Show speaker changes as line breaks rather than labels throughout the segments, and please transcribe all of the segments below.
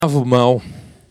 Avondmaal.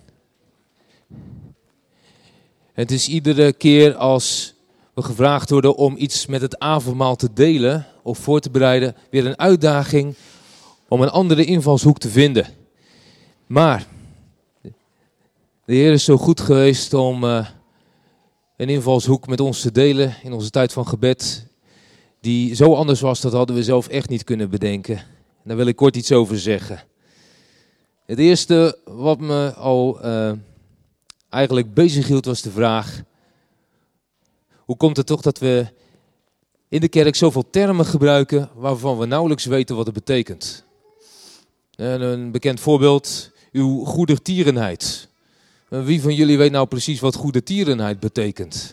Het is iedere keer als we gevraagd worden om iets met het avondmaal te delen of voor te bereiden, weer een uitdaging om een andere invalshoek te vinden. Maar de Heer is zo goed geweest om een invalshoek met ons te delen in onze tijd van gebed, die zo anders was, dat hadden we zelf echt niet kunnen bedenken. En daar wil ik kort iets over zeggen. Het eerste wat me al eigenlijk bezighield was de vraag: hoe komt het toch dat we in de kerk zoveel termen gebruiken waarvan we nauwelijks weten wat het betekent? En een bekend voorbeeld, uw goedertierenheid. Wie van jullie weet nou precies wat goedertierenheid betekent?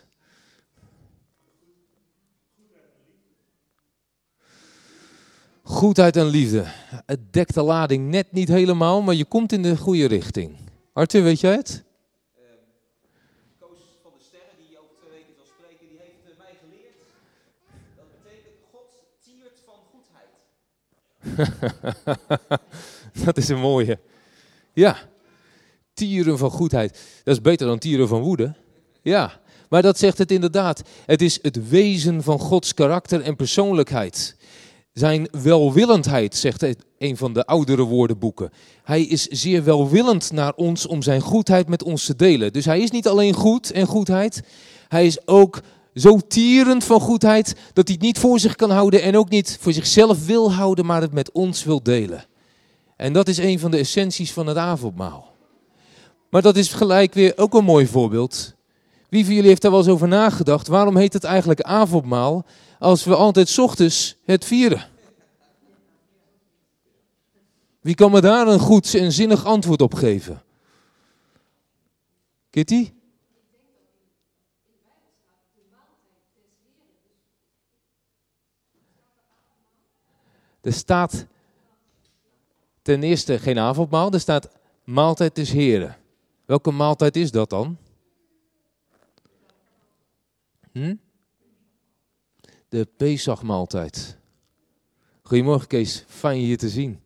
Goedheid en liefde. Het dekt de lading net niet helemaal, maar je komt in de goede richting. Arthur, weet jij het?
Koos van de Sterren, die over 2 weken zal spreken, die heeft mij geleerd. Dat betekent God tiert van goedheid.
Dat is een mooie. Ja, tieren van goedheid. Dat is beter dan tieren van woede. Ja, maar dat zegt het inderdaad. Het is het wezen van Gods karakter en persoonlijkheid. Zijn welwillendheid, zegt een van de oudere woordenboeken. Hij is zeer welwillend naar ons om zijn goedheid met ons te delen. Dus hij is niet alleen goed en goedheid. Hij is ook zo tierend van goedheid dat hij het niet voor zich kan houden en ook niet voor zichzelf wil houden, maar het met ons wil delen. En dat is een van de essenties van het avondmaal. Maar dat is gelijk weer ook een mooi voorbeeld. Wie van jullie heeft daar wel eens over nagedacht? Waarom heet het eigenlijk avondmaal als we altijd 's ochtends het vieren? Wie kan me daar een goed en zinnig antwoord op geven? Kitty? Er staat ten eerste geen avondmaal, er staat maaltijd des Heren. Welke maaltijd is dat dan? De Pesachmaaltijd. Goedemorgen Kees, fijn je hier te zien.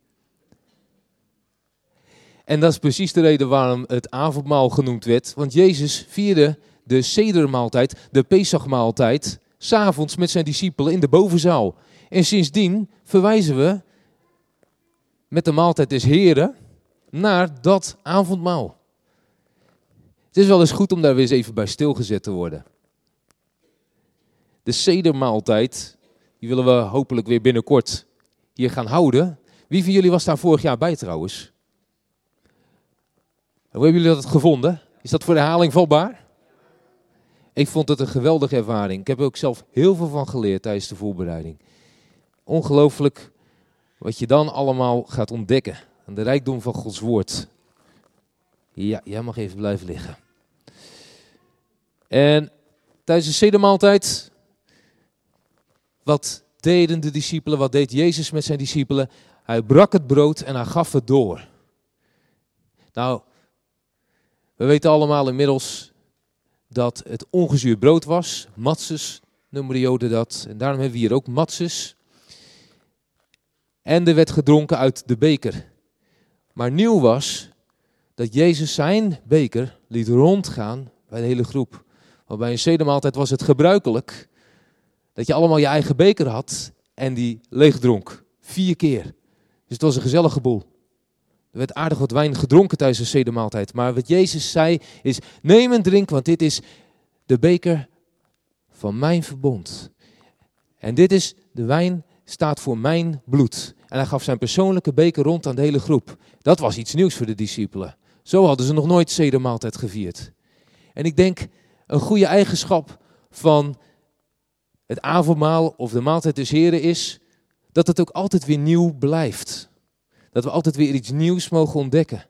En dat is precies de reden waarom het avondmaal genoemd werd. Want Jezus vierde de Sedermaaltijd, de Pesachmaaltijd, 's avonds met zijn discipelen in de bovenzaal. En sindsdien verwijzen we met de maaltijd des Heren naar dat avondmaal. Het is wel eens goed om daar weer eens even bij stilgezet te worden. De Sedermaaltijd, die willen we hopelijk weer binnenkort hier gaan houden. Wie van jullie was daar vorig jaar bij trouwens? Hoe hebben jullie dat gevonden? Is dat voor de herhaling vatbaar? Ik vond het een geweldige ervaring. Ik heb er ook zelf heel veel van geleerd tijdens de voorbereiding. Ongelooflijk wat je dan allemaal gaat ontdekken. En de rijkdom van Gods woord. Ja, jij mag even blijven liggen. En tijdens de Sedermaaltijd, wat deden de discipelen, wat deed Jezus met zijn discipelen? Hij brak het brood en hij gaf het door. Nou, we weten allemaal inmiddels dat het ongezuurd brood was. Matzes noemen de Joden dat. En daarom hebben we hier ook matzes. En er werd gedronken uit de beker. Maar nieuw was dat Jezus zijn beker liet rondgaan bij de hele groep. Want bij een Sedermaaltijd was het gebruikelijk dat je allemaal je eigen beker had en die leeg dronk. 4 keer. Dus het was een gezellige boel. Er werd aardig wat wijn gedronken tijdens de Sedermaaltijd. Maar wat Jezus zei is: neem en drink, want dit is de beker van mijn verbond. En dit is de wijn, staat voor mijn bloed. En hij gaf zijn persoonlijke beker rond aan de hele groep. Dat was iets nieuws voor de discipelen. Zo hadden ze nog nooit Sedermaaltijd gevierd. En ik denk, een goede eigenschap van het avondmaal of de maaltijd des Heren is dat het ook altijd weer nieuw blijft. Dat we altijd weer iets nieuws mogen ontdekken.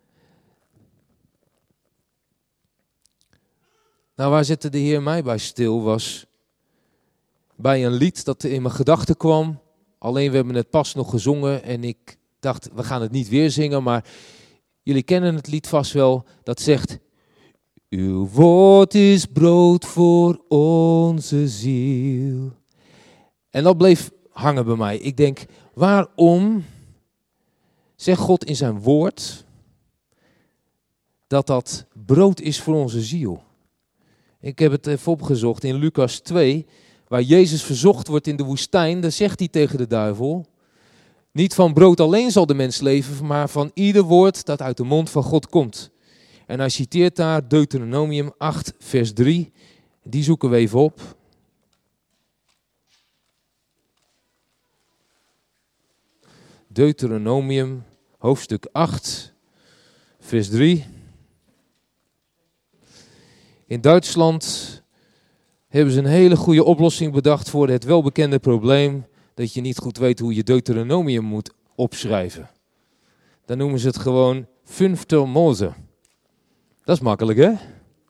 Nou, waar zette de Heer mij bij stil was bij een lied dat in mijn gedachten kwam. Alleen we hebben het pas nog gezongen en ik dacht, we gaan het niet weer zingen, maar jullie kennen het lied vast wel. Dat zegt: uw woord is brood voor onze ziel. En dat bleef hangen bij mij. Ik denk, waarom zegt God in zijn woord dat brood is voor onze ziel. Ik heb het even opgezocht in Lucas 2, waar Jezus verzocht wordt in de woestijn. Daar zegt hij tegen de duivel: niet van brood alleen zal de mens leven, maar van ieder woord dat uit de mond van God komt. En hij citeert daar Deuteronomium 8, vers 3. Die zoeken we even op. Deuteronomium, hoofdstuk 8, vers 3. In Duitsland hebben ze een hele goede oplossing bedacht voor het welbekende probleem dat je niet goed weet hoe je Deuteronomium moet opschrijven. Dan noemen ze het gewoon 5 Mose. Dat is makkelijk, hè?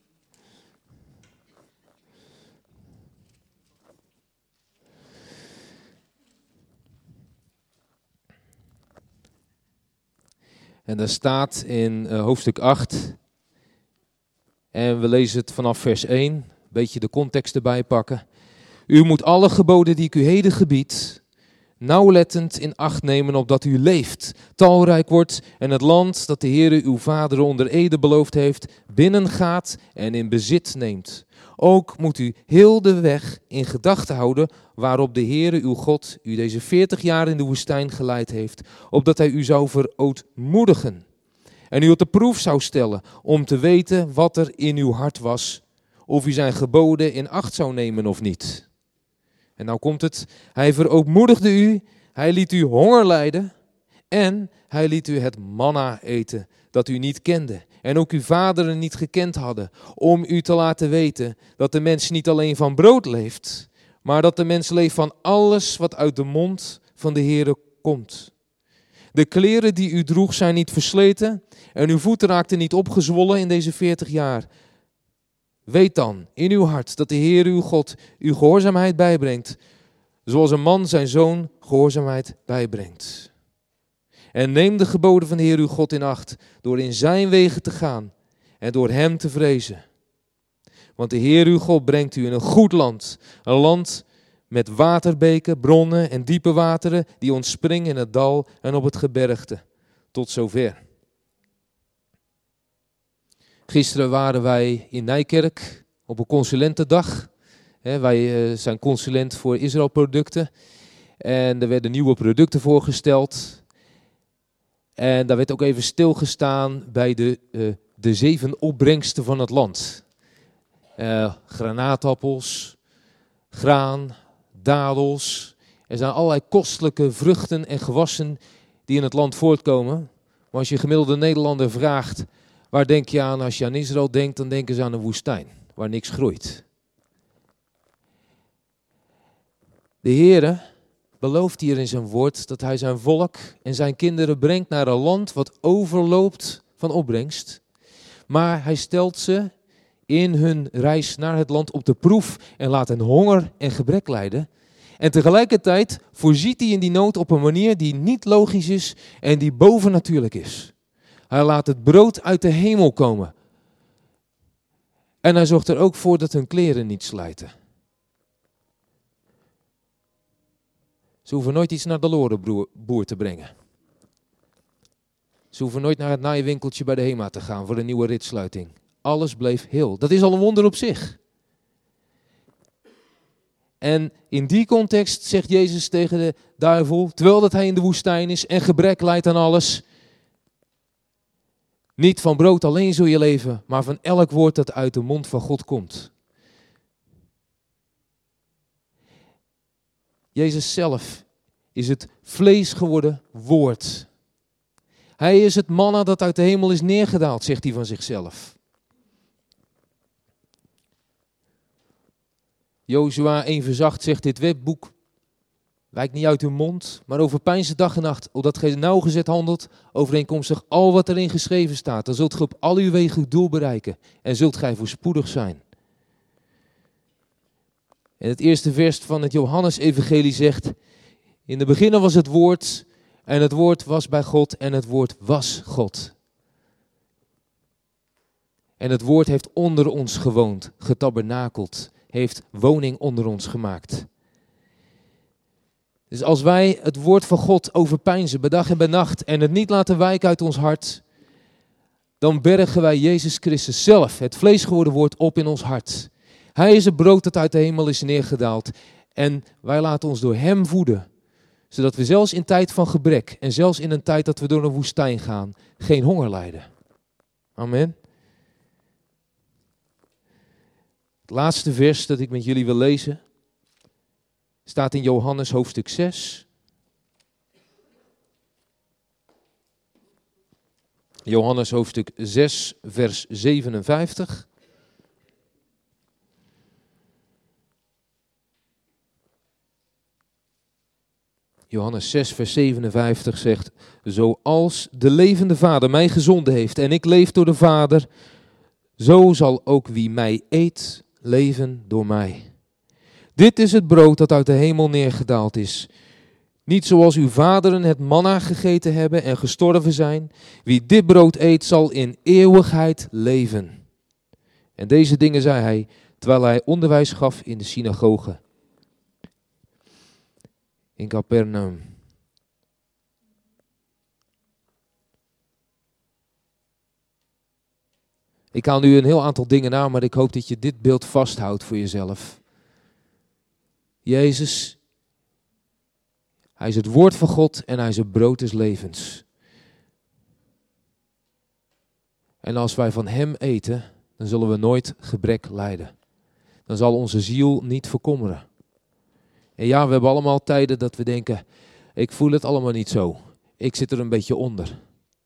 En daar staat in hoofdstuk 8, en we lezen het vanaf vers 1, een beetje de context erbij pakken. U moet alle geboden die ik u heden gebied, nauwlettend in acht nemen opdat u leeft, talrijk wordt en het land dat de Heere uw vader onder ede beloofd heeft, binnengaat en in bezit neemt. Ook moet u heel de weg in gedachten houden waarop de Heere uw God u deze 40 jaar in de woestijn geleid heeft, opdat hij u zou verootmoedigen en u op de proef zou stellen om te weten wat er in uw hart was, of u zijn geboden in acht zou nemen of niet. En nou komt het, hij verootmoedigde u, hij liet u honger lijden en hij liet u het manna eten dat u niet kende en ook uw vaderen niet gekend hadden, om u te laten weten dat de mens niet alleen van brood leeft, maar dat de mens leeft van alles wat uit de mond van de Heere komt. De kleren die u droeg zijn niet versleten en uw voeten raakten niet opgezwollen in deze 40 jaar. Weet dan in uw hart dat de Heer uw God uw gehoorzaamheid bijbrengt, zoals een man zijn zoon gehoorzaamheid bijbrengt. En neem de geboden van de Heer uw God in acht, door in zijn wegen te gaan en door hem te vrezen. Want de Heer uw God brengt u in een goed land, een land met waterbeken, bronnen en diepe wateren die ontspringen in het dal en op het gebergte. Tot zover. Gisteren waren wij in Nijkerk op een consulentendag. Wij zijn consulent voor Israël producten. En er werden nieuwe producten voorgesteld. En daar werd ook even stilgestaan bij de 7 opbrengsten van het land. Granaatappels, graan, dadels. Er zijn allerlei kostelijke vruchten en gewassen die in het land voortkomen. Maar als je gemiddelde Nederlander vraagt, waar denk je aan als je aan Israël denkt, dan denken ze aan een woestijn, waar niks groeit. De Heere belooft hier in zijn woord dat hij zijn volk en zijn kinderen brengt naar een land wat overloopt van opbrengst. Maar hij stelt ze in hun reis naar het land op de proef en laat hen honger en gebrek lijden. En tegelijkertijd voorziet hij in die nood op een manier die niet logisch is en die bovennatuurlijk is. Hij laat het brood uit de hemel komen. En hij zorgt er ook voor dat hun kleren niet slijten. Ze hoeven nooit iets naar de lorenboer te brengen. Ze hoeven nooit naar het naaiwinkeltje bij de HEMA te gaan voor een nieuwe ritsluiting. Alles bleef heel. Dat is al een wonder op zich. En in die context zegt Jezus tegen de duivel, terwijl dat hij in de woestijn is en gebrek lijdt aan alles: niet van brood alleen zul je leven, maar van elk woord dat uit de mond van God komt. Jezus zelf is het vlees geworden woord. Hij is het manna dat uit de hemel is neergedaald, zegt hij van zichzelf. Jozua 1 vers 8 zegt: dit wetboek wijkt niet uit uw mond, maar overpeinst dag en nacht, opdat gij nauwgezet handelt, overeenkomstig al wat erin geschreven staat. Dan zult gij op al uw wegen uw doel bereiken en zult gij voorspoedig zijn. En het eerste vers van het Johannes-evangelie zegt: in de beginnen was het woord en het woord was bij God en het woord was God. En het woord heeft onder ons gewoond, getabernakeld, heeft woning onder ons gemaakt. Dus als wij het woord van God overpeinzen bij dag en bij nacht en het niet laten wijken uit ons hart, dan bergen wij Jezus Christus zelf, het vlees geworden woord, op in ons hart. Hij is het brood dat uit de hemel is neergedaald. En wij laten ons door hem voeden. Zodat we zelfs in tijd van gebrek en zelfs in een tijd dat we door een woestijn gaan, geen honger lijden. Amen. Het laatste vers dat ik met jullie wil lezen, staat in Johannes hoofdstuk 6. Johannes hoofdstuk 6, vers 57. Johannes 6, vers 57 zegt: zoals de levende Vader mij gezonden heeft en ik leef door de Vader, zo zal ook wie mij eet leven door mij. Dit is het brood dat uit de hemel neergedaald is. Niet zoals uw vaderen het manna gegeten hebben en gestorven zijn. Wie dit brood eet zal in eeuwigheid leven. En deze dingen zei hij terwijl hij onderwijs gaf in de synagoge in Capernaum. Ik haal nu een heel aantal dingen aan, maar ik hoop dat je dit beeld vasthoudt voor jezelf. Jezus, hij is het woord van God en hij is het brood des levens. En als wij van hem eten, dan zullen we nooit gebrek lijden. Dan zal onze ziel niet verkommeren. En ja, we hebben allemaal tijden dat we denken, ik voel het allemaal niet zo. Ik zit er een beetje onder.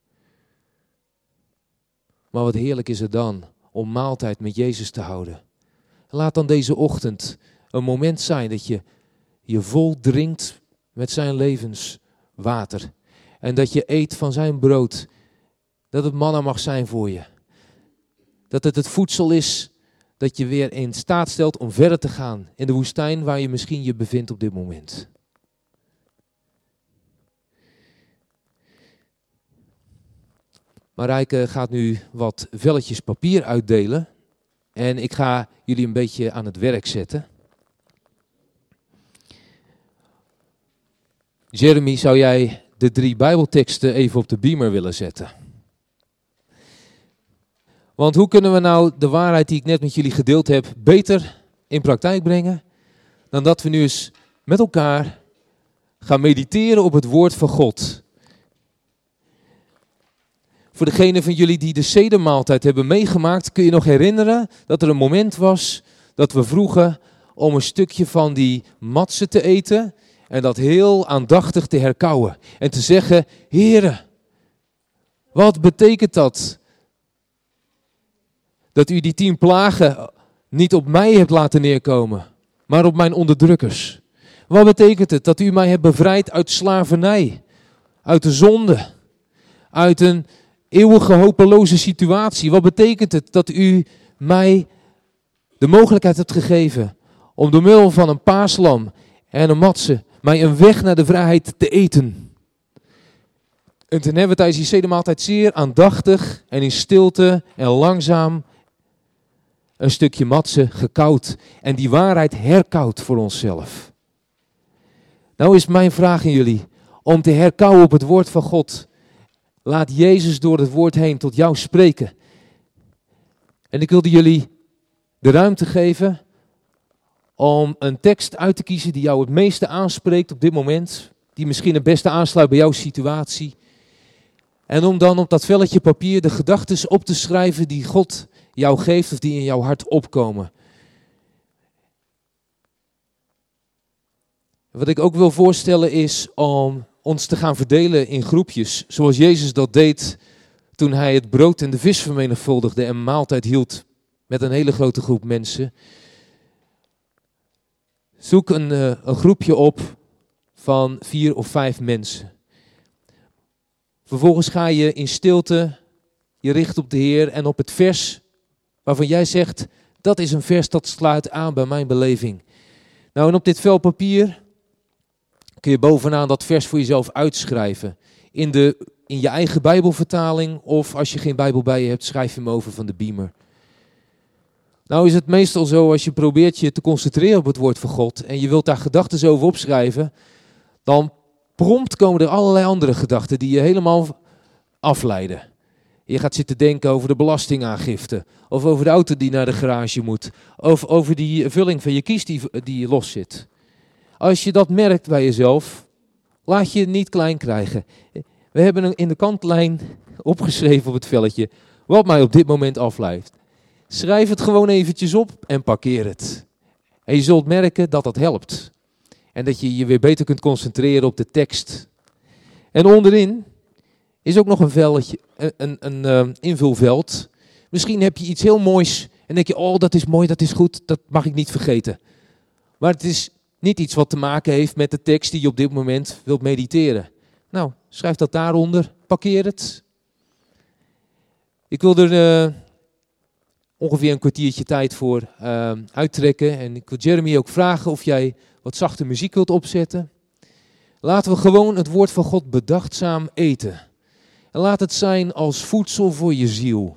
Maar wat heerlijk is het dan om maaltijd met Jezus te houden. Laat dan deze ochtend een moment zijn dat je je vol drinkt met zijn levenswater. En dat je eet van zijn brood. Dat het manna mag zijn voor je. Dat het voedsel is dat je weer in staat stelt om verder te gaan in de woestijn waar je misschien je bevindt op dit moment. Marijke gaat nu wat velletjes papier uitdelen. En ik ga jullie een beetje aan het werk zetten. Jeremy, zou jij de 3 Bijbelteksten even op de beamer willen zetten? Want hoe kunnen we nou de waarheid die ik net met jullie gedeeld heb beter in praktijk brengen dan dat we nu eens met elkaar gaan mediteren op het woord van God. Voor degenen van jullie die de sedermaaltijd hebben meegemaakt, kun je nog herinneren dat er een moment was dat we vroegen om een stukje van die matse te eten en dat heel aandachtig te herkauwen. En te zeggen, Heere, wat betekent dat? Dat u die 10 plagen niet op mij hebt laten neerkomen, maar op mijn onderdrukkers. Wat betekent het dat u mij hebt bevrijd uit slavernij, uit de zonde, uit een eeuwige hopeloze situatie? Wat betekent het dat u mij de mogelijkheid hebt gegeven om door middel van een paaslam en een matse mij een weg naar de vrijheid te eten? En toen hebben we tijdens die sedermaaltijd zeer aandachtig en in stilte en langzaam een stukje matse gekauwd en die waarheid herkauwd voor onszelf. Nou is mijn vraag aan jullie om te herkauwen op het woord van God. Laat Jezus door het woord heen tot jou spreken. En ik wilde jullie de ruimte geven om een tekst uit te kiezen die jou het meeste aanspreekt op dit moment. Die misschien het beste aansluit bij jouw situatie. En om dan op dat velletje papier de gedachten op te schrijven die God jou geeft of die in jouw hart opkomen. Wat ik ook wil voorstellen is om ons te gaan verdelen in groepjes, zoals Jezus dat deed toen hij het brood en de vis vermenigvuldigde en maaltijd hield met een hele grote groep mensen. Zoek een groepje op van 4 of 5 mensen. Vervolgens ga je in stilte je richt op de Heer en op het vers waarvan jij zegt, dat is een vers dat sluit aan bij mijn beleving. Nou, en op dit vel papier kun je bovenaan dat vers voor jezelf uitschrijven. In je eigen Bijbelvertaling of als je geen Bijbel bij je hebt, schrijf je hem over van de beamer. Nou is het meestal zo, als je probeert je te concentreren op het woord van God en je wilt daar gedachten over opschrijven, dan prompt komen er allerlei andere gedachten die je helemaal afleiden. Je gaat zitten denken over de belastingaangifte. Of over de auto die naar de garage moet. Of over die vulling van je kies die los zit. Als je dat merkt bij jezelf, laat je het niet klein krijgen. We hebben in de kantlijn opgeschreven op het velletje wat mij op dit moment afleidt. Schrijf het gewoon eventjes op en parkeer het. En je zult merken dat dat helpt. En dat je je weer beter kunt concentreren op de tekst. En onderin is ook nog een velletje, een invulveld. Misschien heb je iets heel moois en denk je, oh dat is mooi, dat is goed, dat mag ik niet vergeten. Maar het is niet iets wat te maken heeft met de tekst die je op dit moment wilt mediteren. Nou, schrijf dat daaronder, parkeer het. Ik wil er ongeveer een kwartiertje tijd voor uittrekken. En ik wil Jeremy ook vragen of jij wat zachte muziek wilt opzetten. Laten we gewoon het woord van God bedachtzaam eten. En laat het zijn als voedsel voor je ziel.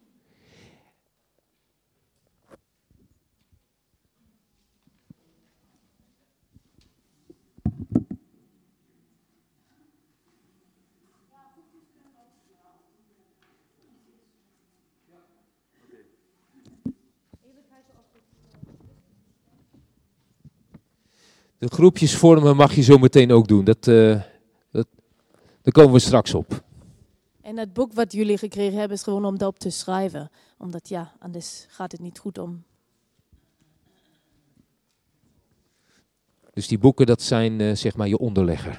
De groepjes vormen mag je zo meteen ook doen. Daar komen we straks op.
En het boek wat jullie gekregen hebben is gewoon om daarop te schrijven. Omdat ja, anders gaat het niet goed om.
Dus die boeken, dat zijn zeg maar je onderlegger.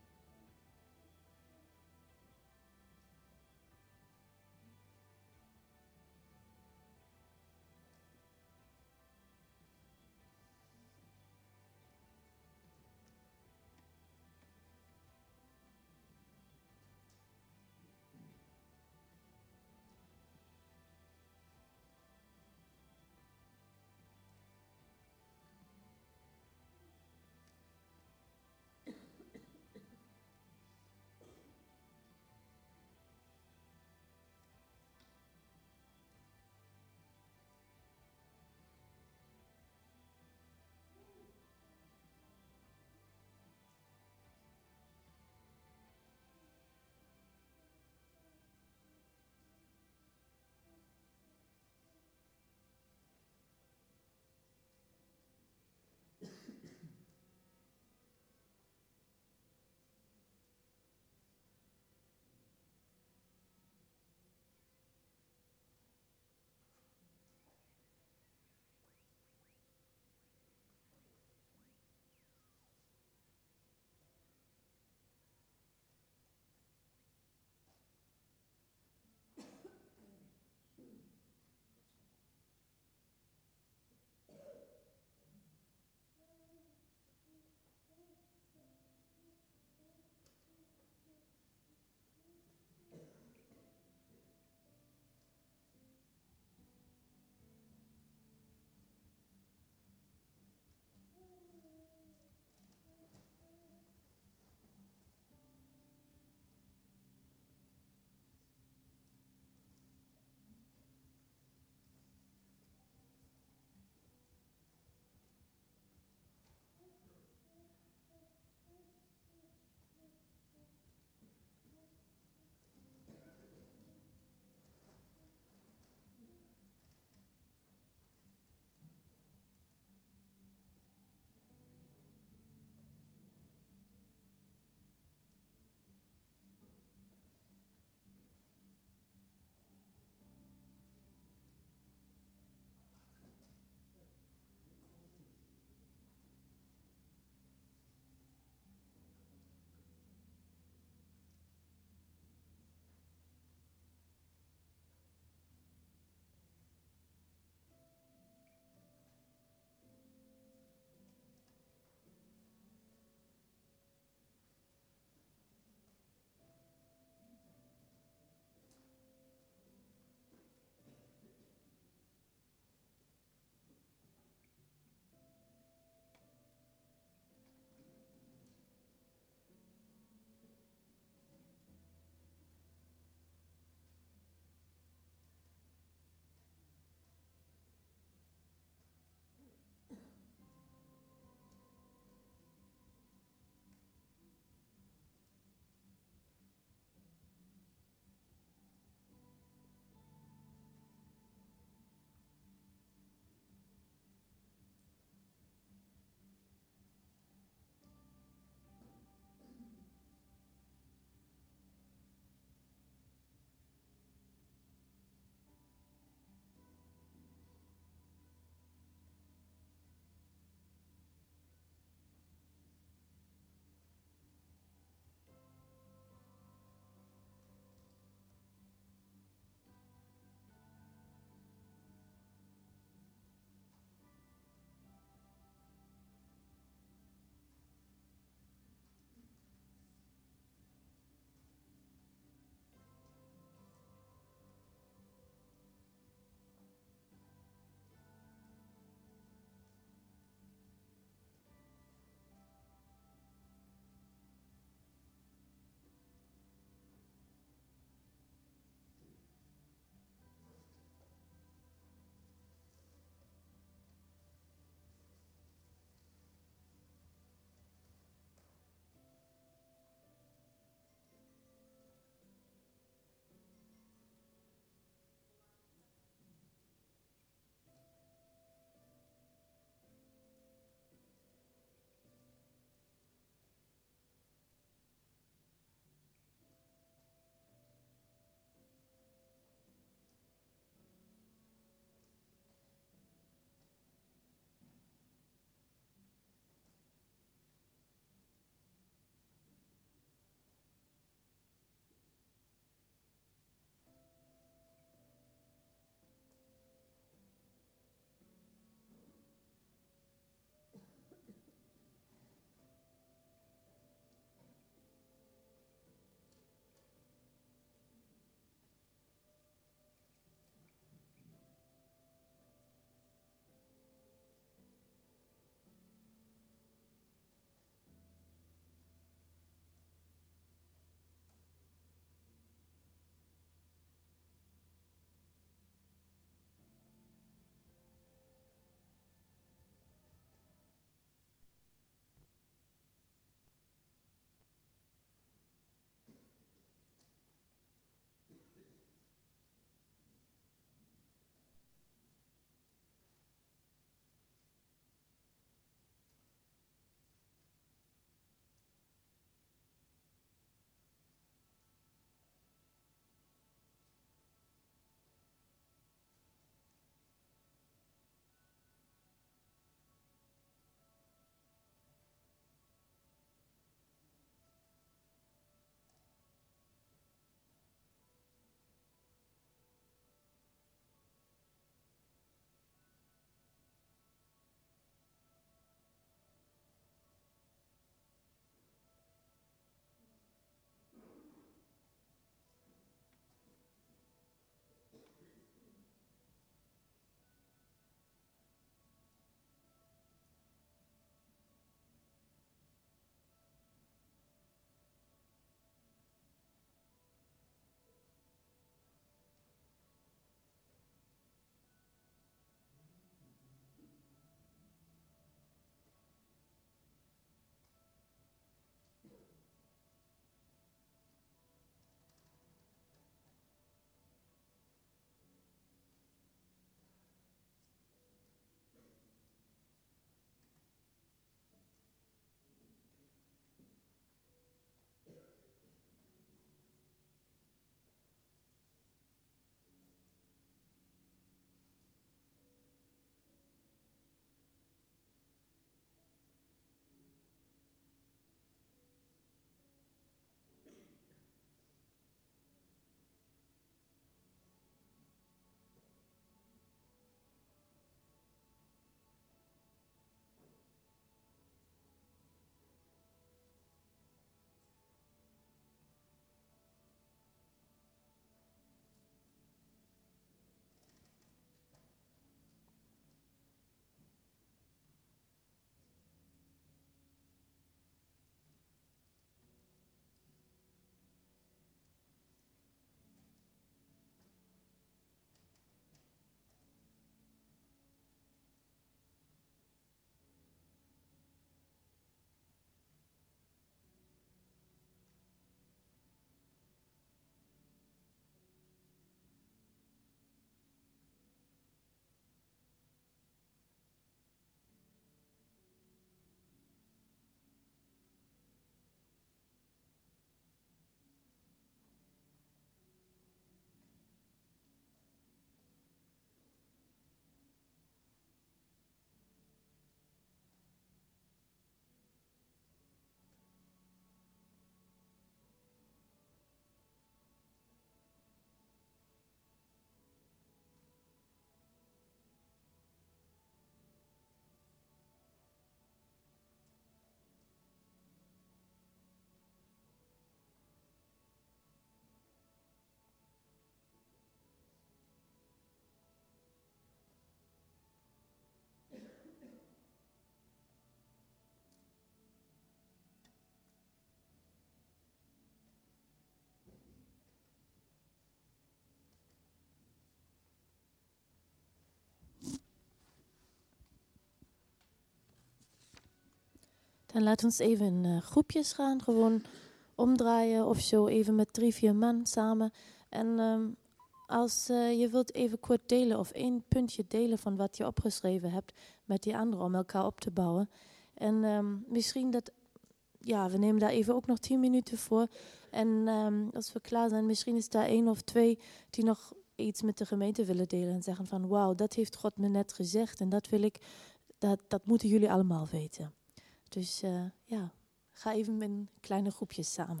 Dan laat ons even in groepjes gaan, gewoon omdraaien of zo, even met 3, 4 man samen. En als je wilt even kort delen of 1 puntje delen van wat je opgeschreven hebt met die anderen om elkaar op te bouwen. En misschien dat, ja, we nemen daar even ook nog 10 minuten voor. En als we klaar zijn, misschien is daar 1 of 2 die nog iets met de gemeente willen delen en zeggen van wauw, dat heeft God me net gezegd en dat wil ik, dat moeten jullie allemaal weten. Dus ja, ga even in kleine groepjes samen.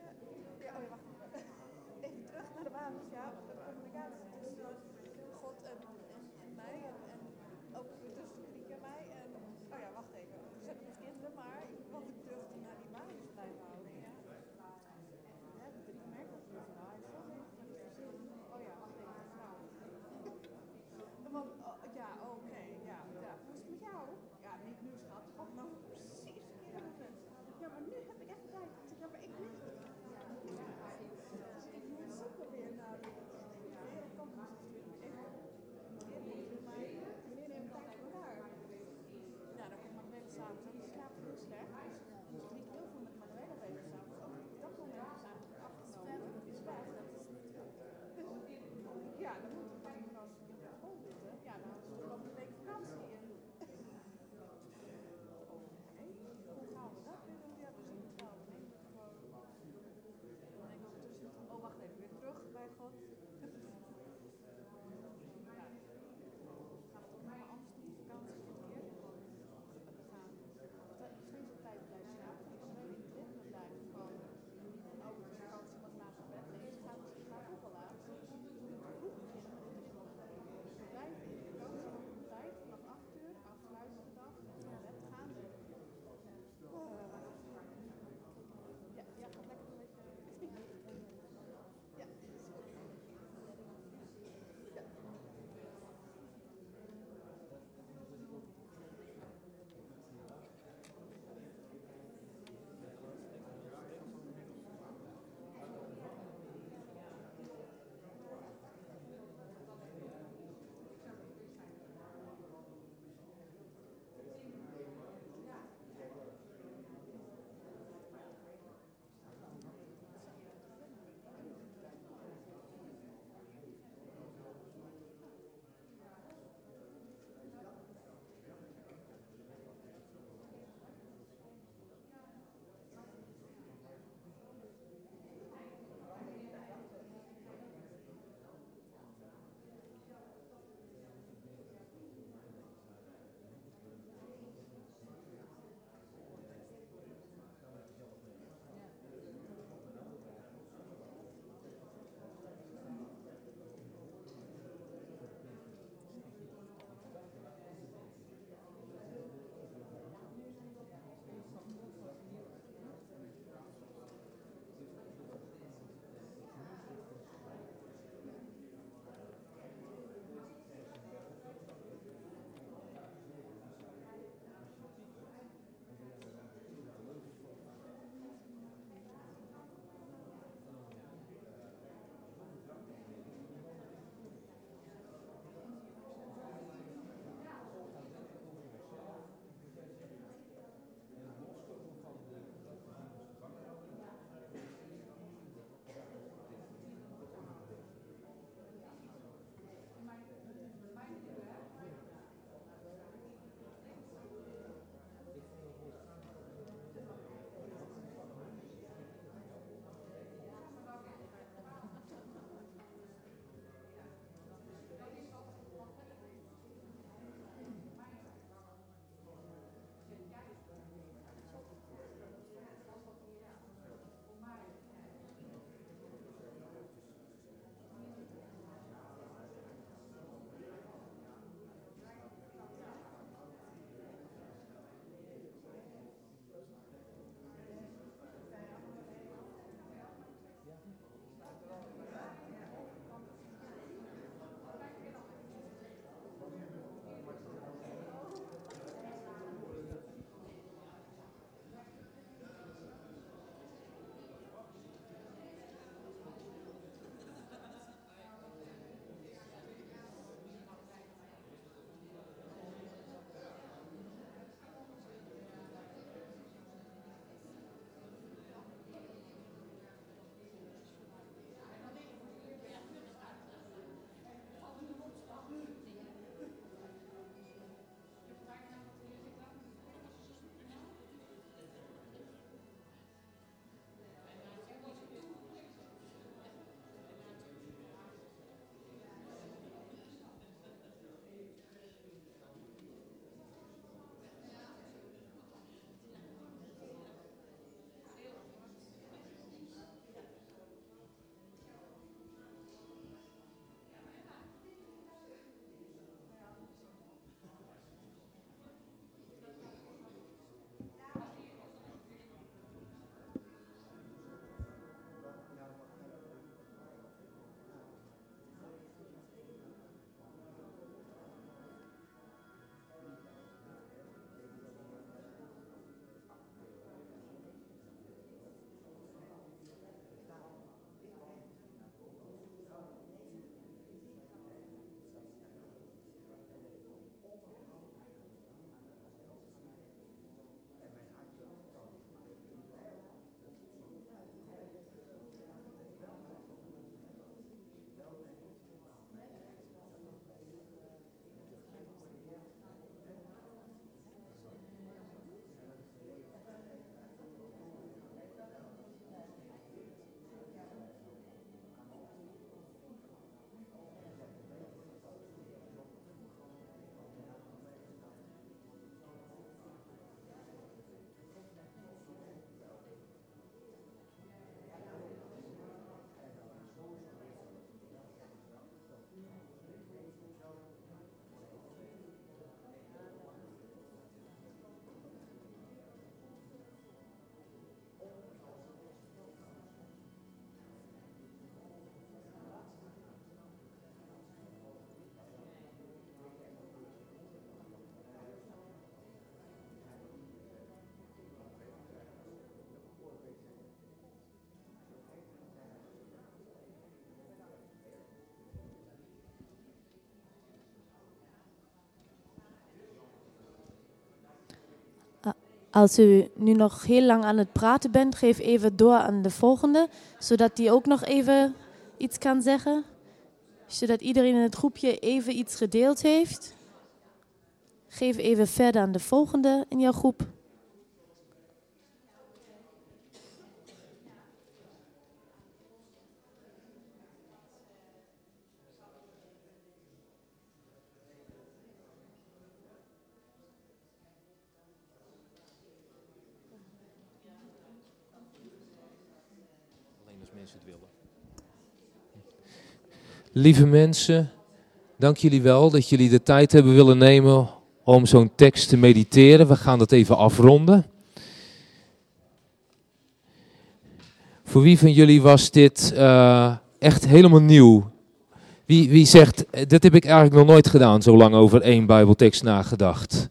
Ja, oh ja, wacht. Even terug naar de basis, ja. De communicatie tussen God en mij en ook tussen Griek en mij. En, oh ja, wacht even. We zijn nog kinderen, maar wat ik durfde naar die basis blijven houden. Ja, ja de 3 merken. Oh ja, wacht even. Nou. Want, ja, oké, ja. Hoe is het met jou? Ja, niet nu, schat. Wat nou precies verkeerde moment. Ja, maar nu heb ik echt tijd. Ja, maar ik niet.
Als u nu nog heel lang aan het praten bent, geef even door aan de volgende, zodat die ook nog even iets kan zeggen. Zodat iedereen in het groepje even iets gedeeld heeft. Geef even verder aan de volgende in jouw groep.
Lieve mensen, dank jullie wel dat jullie de tijd hebben willen nemen om zo'n tekst te mediteren. We gaan dat even afronden. Voor wie van jullie was dit echt helemaal nieuw? Wie zegt, dit heb ik eigenlijk nog nooit gedaan, zo lang over één Bijbeltekst nagedacht.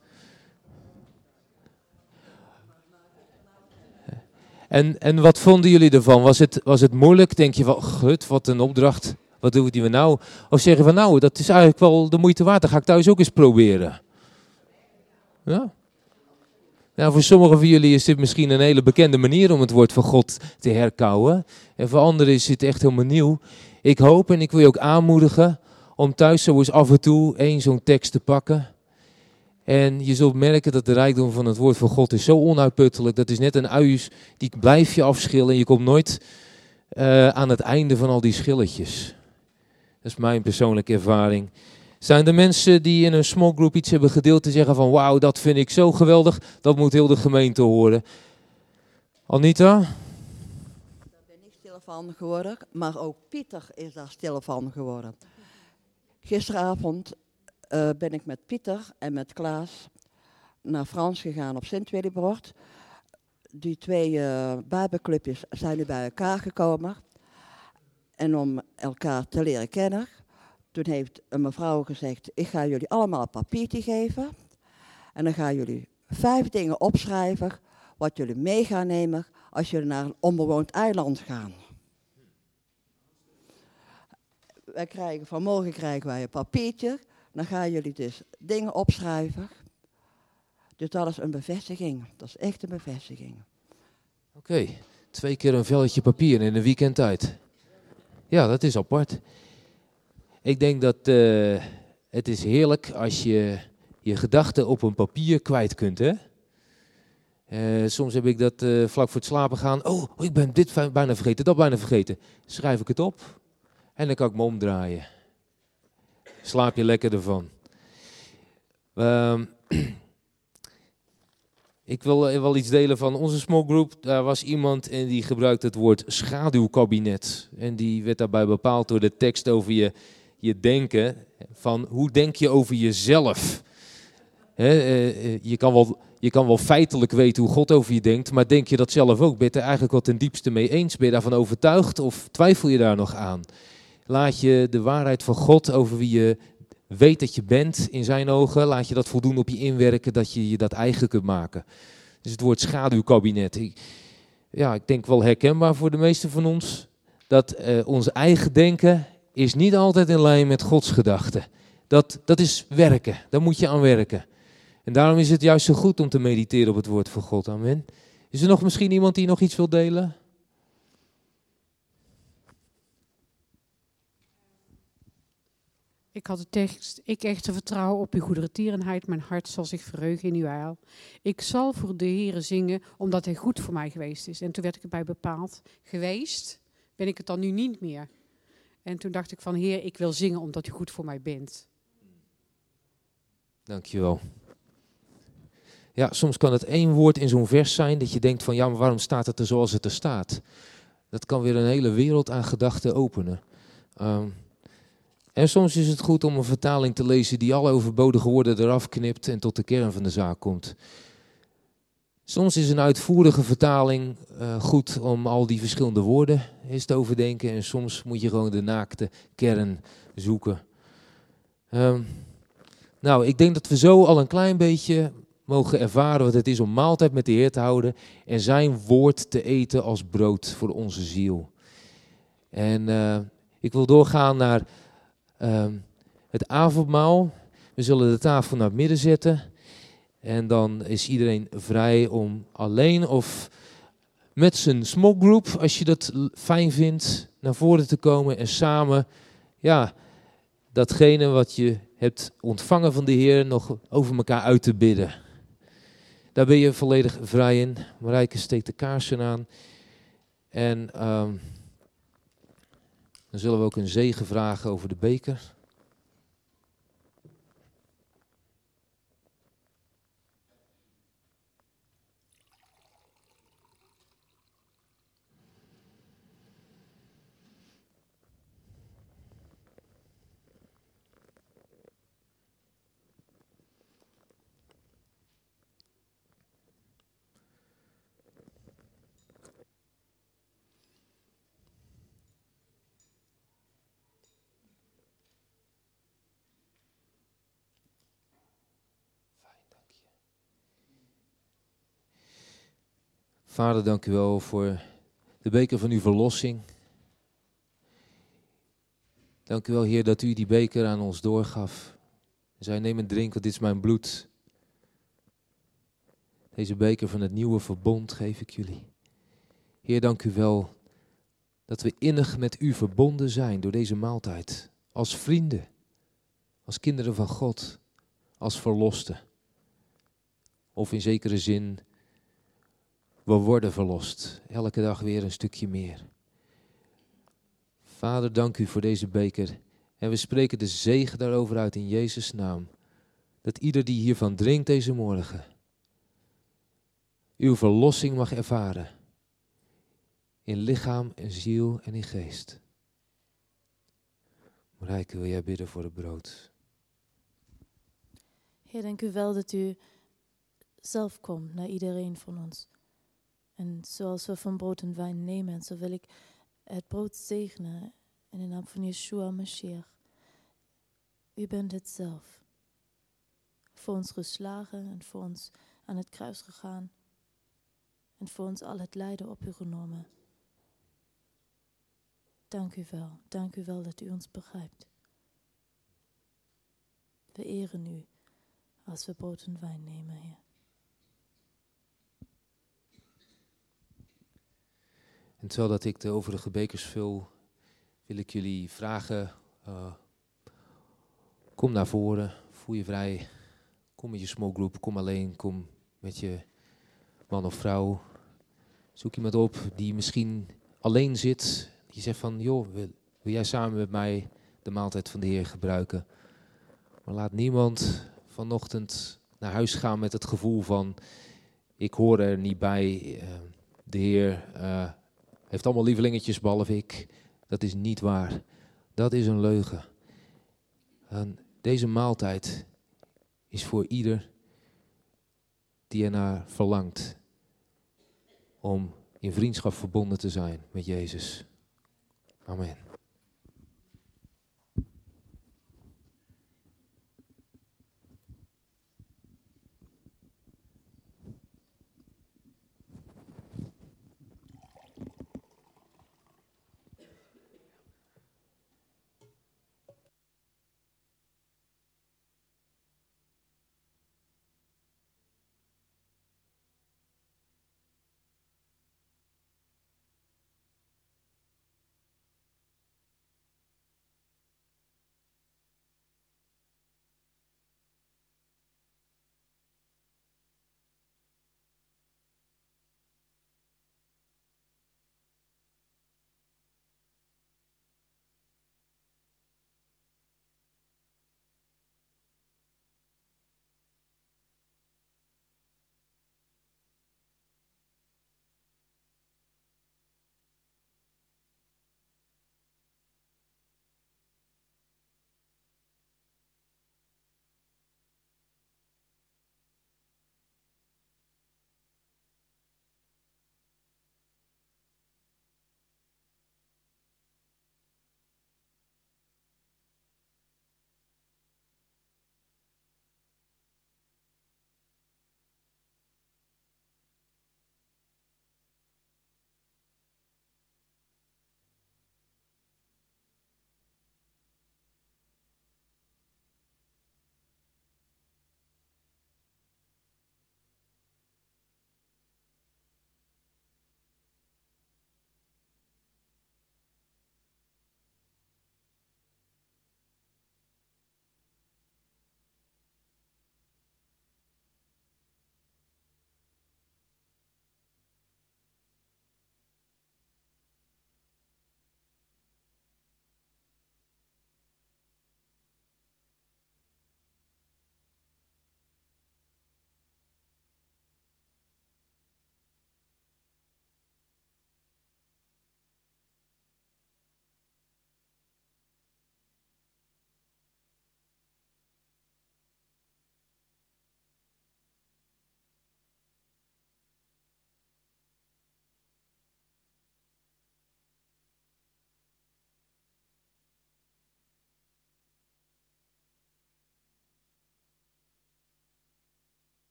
En wat vonden jullie ervan? Was het moeilijk? Denk je van, gut, wat een opdracht. Wat doen we nou? Of zeggen van, nou, dat is eigenlijk wel de moeite waard. Dat ga ik thuis ook eens proberen. Ja? Nou, voor sommigen van jullie is dit misschien een hele bekende manier om het woord van God te herkauwen. En voor anderen is dit echt helemaal nieuw. Ik hoop en ik wil je ook aanmoedigen om thuis zo eens af en toe zo'n tekst te pakken. En je zult merken dat de rijkdom van het woord van God is zo onuitputtelijk. Dat is net een uis, die blijf je afschillen en je komt nooit aan het einde van al die schilletjes. Dat is mijn persoonlijke ervaring. Zijn er mensen die in een small group iets hebben gedeeld en zeggen van wauw, dat vind ik zo geweldig, dat moet heel de gemeente horen. Anita?
Daar ben ik stil van geworden, maar ook Pieter is daar stil van geworden. Gisteravond ben ik met Pieter en met Klaas naar Frans gegaan op Sint-Willibord. Die twee Bijbelclubjes zijn nu bij elkaar gekomen. En om elkaar te leren kennen. Toen heeft een mevrouw gezegd, ik ga jullie allemaal een papiertje geven. En dan gaan jullie 5 dingen opschrijven wat jullie mee gaan nemen als jullie naar een onbewoond eiland gaan. Vanmorgen krijgen wij een papiertje. Dan gaan jullie dus dingen opschrijven. Dus dat is een bevestiging. Dat is echt een bevestiging.
Oké, 2 keer een velletje papier in een weekendtijd. Ja, dat is apart. Ik denk dat het is heerlijk als je je gedachten op een papier kwijt kunt, hè? Soms heb ik dat vlak voor het slapen gaan. Oh, ik ben dit bijna vergeten, dat bijna vergeten. Schrijf ik het op en dan kan ik me omdraaien. Slaap je lekker ervan. Ik wil wel iets delen van onze small group. Daar was iemand en die gebruikte het woord schaduwkabinet. En die werd daarbij bepaald door de tekst over je denken. Van hoe denk je over jezelf? Je kan wel feitelijk weten hoe God over je denkt. Maar denk je dat zelf ook? Ben je het er eigenlijk wel ten diepste mee eens? Ben je daarvan overtuigd of twijfel je daar nog aan? Laat je de waarheid van God over wie je weet dat je bent in zijn ogen, laat je dat voldoende op je inwerken dat je dat eigen kunt maken. Dus het woord schaduwkabinet. Ik denk wel herkenbaar voor de meesten van ons, dat ons eigen denken is niet altijd in lijn met Gods gedachten. Dat is werken, daar moet je aan werken. En daarom is het juist zo goed om te mediteren op het woord van God. Amen. Is er nog misschien iemand die nog iets wil delen?
Ik had de tekst, ik echter vertrouw op uw goedertierenheid, mijn hart zal zich verheugen in uw heil. Ik zal voor de Heere zingen, omdat hij goed voor mij geweest is. En toen werd ik erbij bepaald, geweest, ben ik het dan nu niet meer. En toen dacht ik van, Heer, ik wil zingen omdat u goed voor mij bent.
Dankjewel. Ja, soms kan het 1 woord in zo'n vers zijn dat je denkt van, ja, maar waarom staat het er zoals het er staat? Dat kan weer een hele wereld aan gedachten openen. En soms is het goed om een vertaling te lezen die alle overbodige woorden eraf knipt en tot de kern van de zaak komt. Soms is een uitvoerige vertaling goed om al die verschillende woorden eens te overdenken. En soms moet je gewoon de naakte kern zoeken. Ik denk dat we zo al een klein beetje mogen ervaren wat het is om maaltijd met de Heer te houden. En zijn woord te eten als brood voor onze ziel. En ik wil doorgaan naar het avondmaal. We zullen de tafel naar het midden zetten. En dan is iedereen vrij om alleen of met zijn small group, als je dat fijn vindt, naar voren te komen en samen, ja, datgene wat je hebt ontvangen van de Heer nog over elkaar uit te bidden. Daar ben je volledig vrij in. Marijke steekt de kaarsen aan. En dan zullen we ook een zegen vragen over de beker. Vader, dank u wel voor de beker van uw verlossing. Dank u wel, Heer, dat u die beker aan ons doorgaf. En zei, neem en drink, want dit is mijn bloed. Deze beker van het nieuwe verbond geef ik jullie. Heer, dank u wel dat we innig met u verbonden zijn door deze maaltijd. Als vrienden, als kinderen van God, als verlosten. Of in zekere zin, we worden verlost. Elke dag weer een stukje meer. Vader, dank u voor deze beker. En we spreken de zegen daarover uit in Jezus' naam. Dat ieder die hiervan drinkt deze morgen, uw verlossing mag ervaren. In lichaam en ziel en in geest. Marijke, wil jij bidden voor het brood?
Heer, dank u wel dat u zelf komt naar iedereen van ons. En zoals we van brood en wijn nemen, zo wil ik het brood zegenen in de naam van Yeshua Mashiach. U bent het zelf. Voor ons geslagen en voor ons aan het kruis gegaan. En voor ons al het lijden op u genomen. Dank u wel dat u ons begrijpt. We eren u als we brood en wijn nemen, Heer.
En terwijl dat ik de overige bekers vul, wil ik jullie vragen, kom naar voren, voel je vrij, kom met je small group, kom alleen, kom met je man of vrouw. Zoek iemand op die misschien alleen zit, die zegt van, joh, wil jij samen met mij de maaltijd van de Heer gebruiken? Maar laat niemand vanochtend naar huis gaan met het gevoel van, ik hoor er niet bij, de Heer heeft allemaal lievelingetjes behalve ik. Dat is niet waar. Dat is een leugen. En deze maaltijd is voor ieder die ernaar verlangt om in vriendschap verbonden te zijn met Jezus. Amen.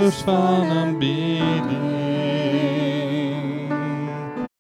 rust van aanbidding.